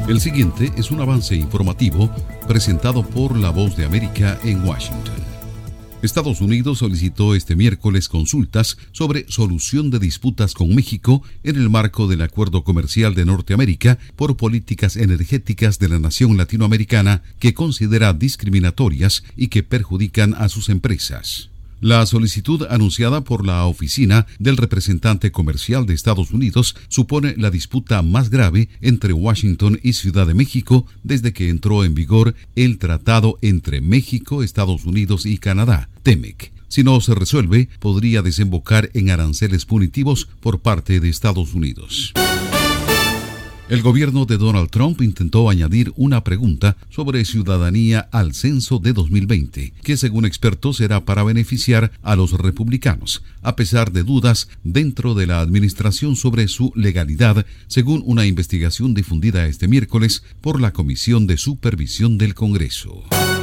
El siguiente es un avance informativo presentado por La Voz de América en Washington. Estados Unidos solicitó este miércoles consultas sobre solución de disputas con México en el marco del Acuerdo Comercial de Norteamérica por políticas energéticas de la nación latinoamericana que considera discriminatorias y que perjudican a sus empresas. La solicitud anunciada por la oficina del representante comercial de Estados Unidos supone la disputa más grave entre Washington y Ciudad de México desde que entró en vigor el tratado entre México, Estados Unidos y Canadá, TEMEC. Si no se resuelve, podría desembocar en aranceles punitivos por parte de Estados Unidos. El gobierno de Donald Trump intentó añadir una pregunta sobre ciudadanía al censo de 2020, que según expertos será para beneficiar a los republicanos, a pesar de dudas dentro de la administración sobre su legalidad, según una investigación difundida este miércoles por la Comisión de Supervisión del Congreso.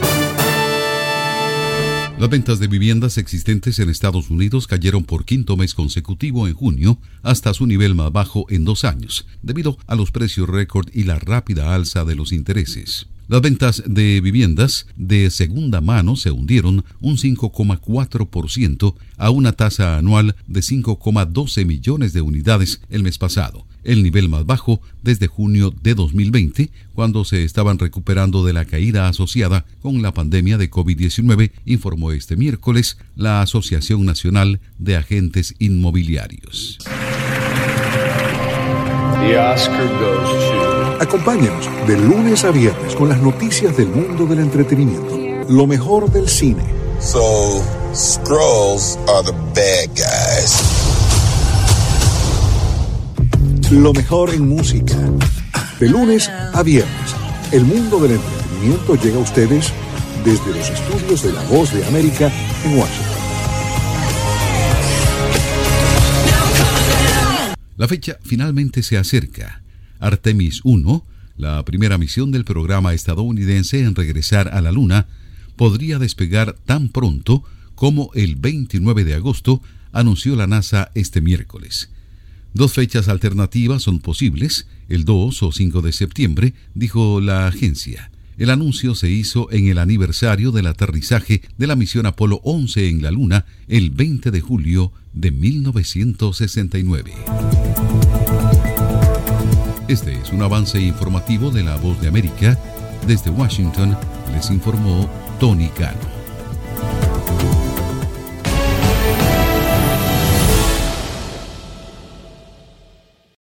Las ventas de viviendas existentes en Estados Unidos cayeron por quinto mes consecutivo en junio hasta su nivel más bajo en 2 años, debido a los precios récord y la rápida alza de los intereses. Las ventas de viviendas de segunda mano se hundieron un 5,4% a una tasa anual de 5,12 millones de unidades el mes pasado, el nivel más bajo desde junio de 2020, cuando se estaban recuperando de la caída asociada con la pandemia de COVID-19, informó este miércoles la Asociación Nacional de Agentes Inmobiliarios. The Oscar goes to... Acompáñanos de lunes a viernes con las noticias del mundo del entretenimiento. Lo mejor del cine. So, Skrulls are the bad guys. Lo mejor en música. De lunes a viernes, el mundo del entretenimiento llega a ustedes desde los estudios de La Voz de América en Washington. La fecha finalmente se acerca. Artemis 1, la primera misión del programa estadounidense en regresar a la Luna, podría despegar tan pronto como el 29 de agosto, anunció la NASA este miércoles. 2 fechas alternativas son posibles, el 2 o 5 de septiembre, dijo la agencia. El anuncio se hizo en el aniversario del aterrizaje de la misión Apolo 11 en la Luna, el 20 de julio de 1969. Este es un avance informativo de La Voz de América. Desde Washington les informó Tony Cano.